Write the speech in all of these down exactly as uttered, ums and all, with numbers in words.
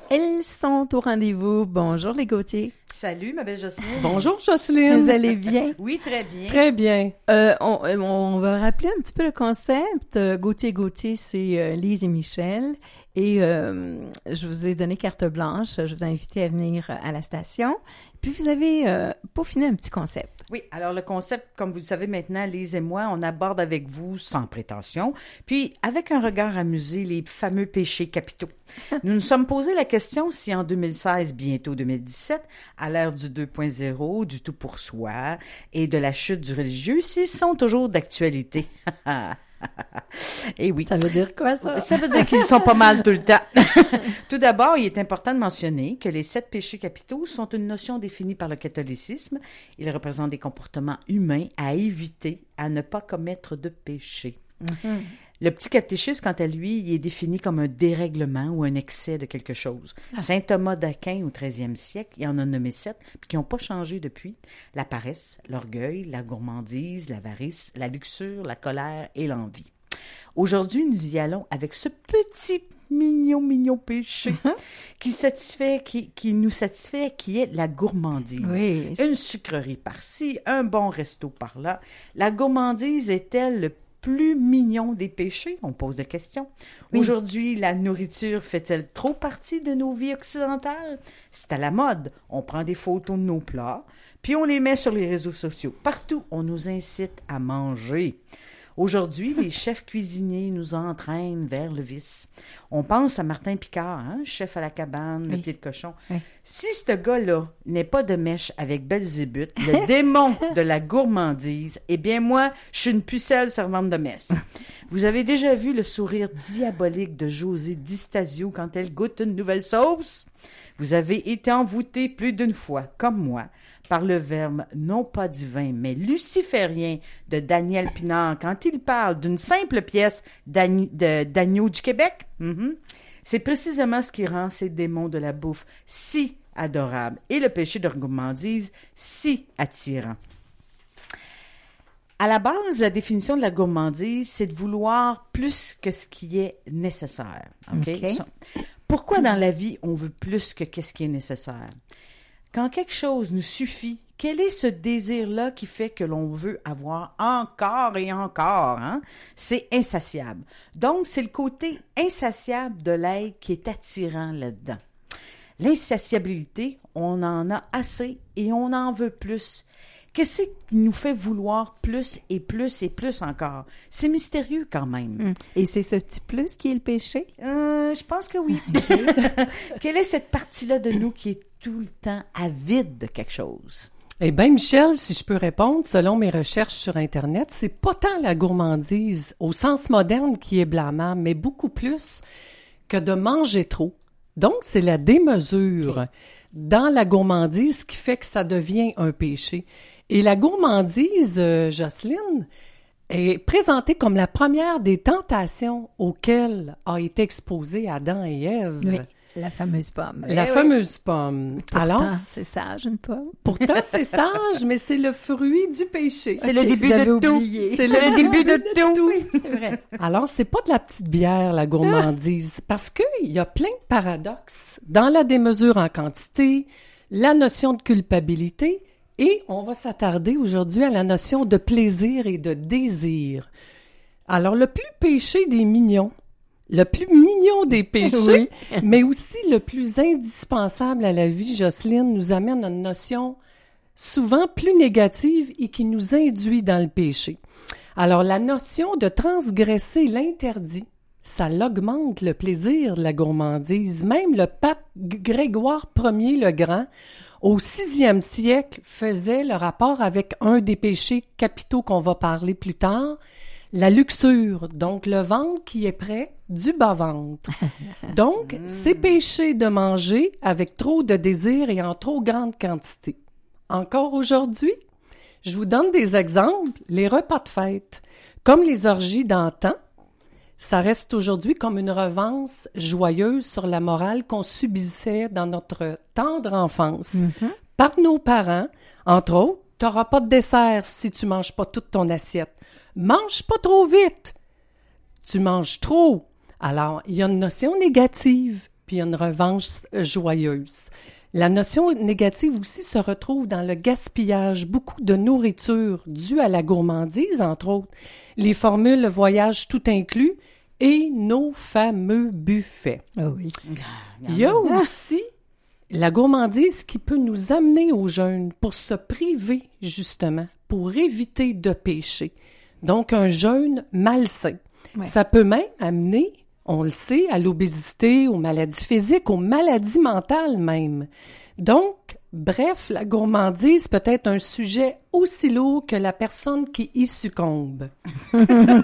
Elles sont au rendez-vous. Bonjour les Gauthier. Salut, ma belle Jocelyne. Bonjour Jocelyne. Vous allez bien? Oui, très bien. Très bien. Euh, on, on va rappeler un petit peu le concept. Euh, Gauthier Gauthier, c'est euh, Lise et Michel. Et euh, je vous ai donné carte blanche. Je vous ai invité à venir à la station. Puis vous avez euh, peaufiné un petit concept. Oui, alors le concept, comme vous le savez maintenant, Lise et moi, on aborde avec vous sans prétention, puis avec un regard amusé, les fameux péchés capitaux. Nous nous sommes posé la question si en deux mille seize, bientôt deux mille dix-sept, à l'ère du deux point zéro, du tout pour soi et de la chute du religieux, s'ils sont toujours d'actualité. Et oui. Ça veut dire quoi, ça? Ça veut dire qu'ils sont pas mal tout le temps. Tout d'abord, il est important de mentionner que les sept péchés capitaux sont une notion définie par le catholicisme. Ils représentent des comportements humains à éviter, à ne pas commettre de péché. Mm-hmm. Le petit catéchisme, quant à lui, il est défini comme un dérèglement ou un excès de quelque chose. Ah. Saint Thomas d'Aquin, au treizième siècle, il en a nommé sept, puis qui n'ont pas changé depuis. La paresse, l'orgueil, la gourmandise, l'avarice, la luxure, la colère et l'envie. Aujourd'hui, nous y allons avec ce petit mignon, mignon péché uh-huh. qui satisfait, qui, qui nous satisfait, qui est la gourmandise. Oui. Une sucrerie par-ci, un bon resto par-là. La gourmandise est-elle le plus mignon des péchés? On pose la question. Oui. Aujourd'hui, la nourriture fait-elle trop partie de nos vies occidentales? C'est à la mode. On prend des photos de nos plats, puis on les met sur les réseaux sociaux. Partout, on nous incite à manger. Aujourd'hui, les chefs cuisiniers nous entraînent vers le vice. On pense à Martin Picard, hein, chef à la cabane, oui. le pied de cochon. Oui. Si ce gars-là n'est pas de mèche avec Belzébuth, le démon de la gourmandise, eh bien moi, je suis une pucelle servante de messe. Vous avez déjà vu le sourire diabolique de José Di Stasio quand elle goûte une nouvelle sauce? Vous avez été envoûté plus d'une fois, comme moi, par le verbe non pas divin, mais luciférien de Daniel Pinard quand il parle d'une simple pièce d'agneau, de, d'agneau du Québec. Mm-hmm. C'est précisément ce qui rend ces démons de la bouffe si adorables et le péché de gourmandise si attirant. À la base, la définition de la gourmandise, c'est de vouloir plus que ce qui est nécessaire. Okay? Okay. Pourquoi dans la vie, on veut plus que qu'est-ce qui est nécessaire? Quand quelque chose nous suffit, quel est ce désir-là qui fait que l'on veut avoir encore et encore? Hein? C'est insatiable. Donc, c'est le côté insatiable de l'être qui est attirant là-dedans. L'insatiabilité, on en a assez et on en veut plus. Qu'est-ce qui nous fait vouloir plus et plus et plus encore? C'est mystérieux quand même. Et c'est ce petit plus qui est le péché? Euh, je pense que oui. Quelle est cette partie-là de nous qui est tout le temps avide de quelque chose? Eh bien, Michel, si je peux répondre, selon mes recherches sur Internet, c'est pas tant la gourmandise au sens moderne qui est blâmable, mais beaucoup plus que de manger trop. Donc, c'est la démesure okay. dans la gourmandise qui fait que ça devient un péché. Et la gourmandise, euh, Jocelyne, est présentée comme la première des tentations auxquelles a été exposée Adam et Ève. Oui, la fameuse pomme. La eh fameuse oui. pomme. Pourtant, Alors, c'est sage, une pomme. Pourtant, c'est sage, mais c'est le fruit du péché. C'est okay, le début de tout. C'est, c'est le début de tout. Oui, c'est vrai. Alors, c'est pas de la petite bière, la gourmandise, parce qu'il y a plein de paradoxes dans la démesure en quantité, la notion de culpabilité, et on va s'attarder aujourd'hui à la notion de plaisir et de désir. Alors, le plus péché des mignons, le plus mignon des péchés, oui. mais aussi le plus indispensable à la vie, Jocelyne, nous amène à une notion souvent plus négative et qui nous induit dans le péché. Alors, la notion de transgresser l'interdit, ça l'augmente le plaisir de la gourmandise. Même le pape Grégoire Ier le Grand, au sixième siècle, faisait le rapport avec un des péchés capitaux qu'on va parler plus tard, la luxure, donc le ventre qui est près du bas-ventre. Donc, mmh. c'est péché de manger avec trop de désir et en trop grande quantité. Encore aujourd'hui, je vous donne des exemples. Les repas de fête, comme les orgies d'antan, ça reste aujourd'hui comme une revanche joyeuse sur la morale qu'on subissait dans notre tendre enfance mm-hmm. par nos parents. Entre autres, t'auras pas de dessert si tu manges pas toute ton assiette. Mange pas trop vite. Tu manges trop. Alors, il y a une notion négative puis une revanche joyeuse. La notion négative aussi se retrouve dans le gaspillage, beaucoup de nourriture due à la gourmandise, entre autres, les formules voyage tout inclus et nos fameux buffets. Ah oui. Il y a aussi la gourmandise qui peut nous amener au jeûne pour se priver, justement, pour éviter de pécher. Donc, un jeûne malsain. Ouais. Ça peut même amener, on le sait, à l'obésité, aux maladies physiques, aux maladies mentales même. Donc, bref, la gourmandise peut être un sujet aussi lourd que la personne qui y succombe. Oh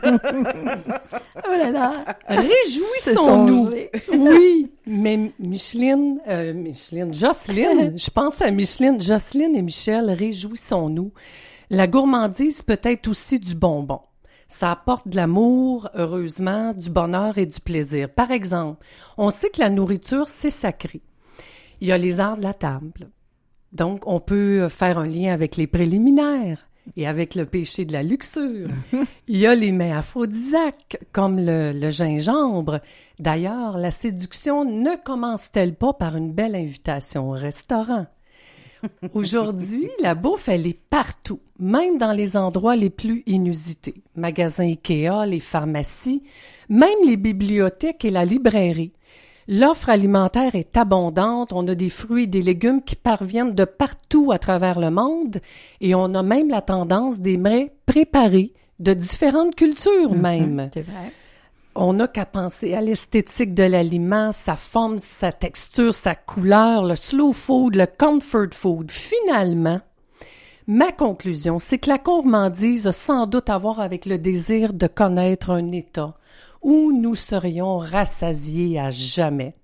là là! Réjouissons-nous! Oui! Mais Micheline, euh, Micheline, Jocelyne, je pense à Micheline, Jocelyne et Michel, réjouissons-nous. La gourmandise peut être aussi du bonbon. Ça apporte de l'amour, heureusement, du bonheur et du plaisir. Par exemple, on sait que la nourriture, c'est sacré. Il y a les arts de la table. Donc, on peut faire un lien avec les préliminaires et avec le péché de la luxure. Il y a les mets aphrodisiaques, comme le, le gingembre. D'ailleurs, la séduction ne commence-t-elle pas par une belle invitation au restaurant? Aujourd'hui, la bouffe, elle est partout, même dans les endroits les plus inusités. Magasins Ikea, les pharmacies, même les bibliothèques et la librairie. L'offre alimentaire est abondante, on a des fruits et des légumes qui parviennent de partout à travers le monde et on a même la tendance des mets préparés de différentes cultures même. Mm-hmm, c'est vrai. On n'a qu'à penser à l'esthétique de l'aliment, sa forme, sa texture, sa couleur, le slow food, le comfort food. Finalement, ma conclusion, c'est que la gourmandise a sans doute à voir avec le désir de connaître un état où nous serions rassasiés à jamais.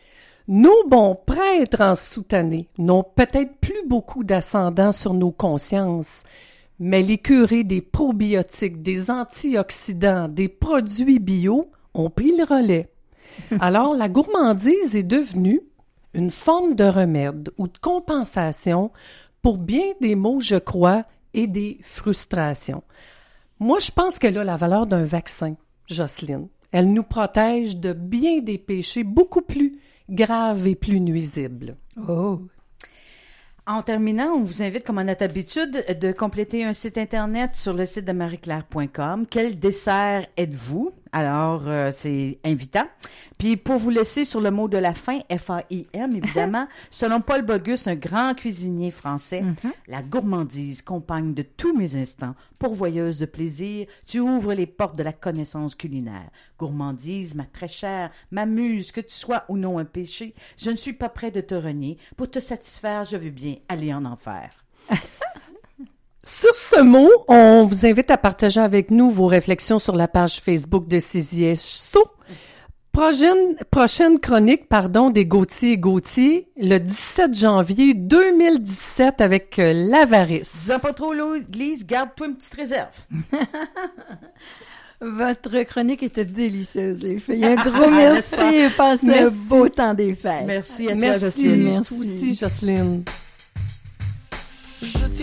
Nos bons prêtres en soutannée n'ont peut-être plus beaucoup d'ascendant sur nos consciences, mais les curés des probiotiques, des antioxydants, des produits bio ont pris le relais. Alors, la gourmandise est devenue une forme de remède ou de compensation pour bien des maux, je crois, et des frustrations. Moi, je pense qu'elle a la valeur d'un vaccin, Jocelyne. Elle nous protège de bien des péchés beaucoup plus graves et plus nuisibles. Oh! En terminant, on vous invite, comme à notre habitude, de compléter un site Internet sur le site de marie claire point com. Quel dessert êtes-vous? Alors, euh, c'est invitant. Puis, pour vous laisser sur le mot de la fin, F A I M, évidemment, selon Paul Bogus, un grand cuisinier français, mm-hmm. La gourmandise, compagne de tous mes instants, pourvoyeuse de plaisir, tu ouvres les portes de la connaissance culinaire. Gourmandise, ma très chère, m'amuse, que tu sois ou non un péché, je ne suis pas prêt de te renier. Pour te satisfaire, je veux bien aller en enfer. Sur ce mot, on vous invite à partager avec nous vos réflexions sur la page Facebook de C I S O. Prochaine, prochaine chronique, pardon, des Gauthier et Gauthier, le dix-sept janvier deux mille dix-sept avec euh, l'avarice. Disons pas trop l'église, garde-toi une petite réserve. Votre chronique était délicieuse, les filles. Un gros merci et passez un beau temps des fêtes. Merci à merci, toi, Jocelyne. Merci aussi, Jocelyne.